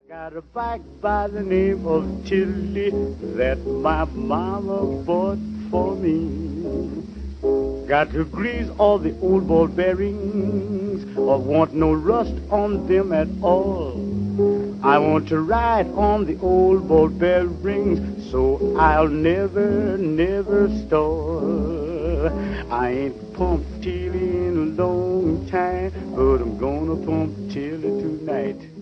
Got a bike by the name of Tilly that my mama bought for me. Got to grease all the old ball bearings, or want no rust on them at all. I want to ride on the old ball bearings, so I'll never, never stall. I ain't pumped Tilly in a long time, but I'm gonna pump Tilly tonight.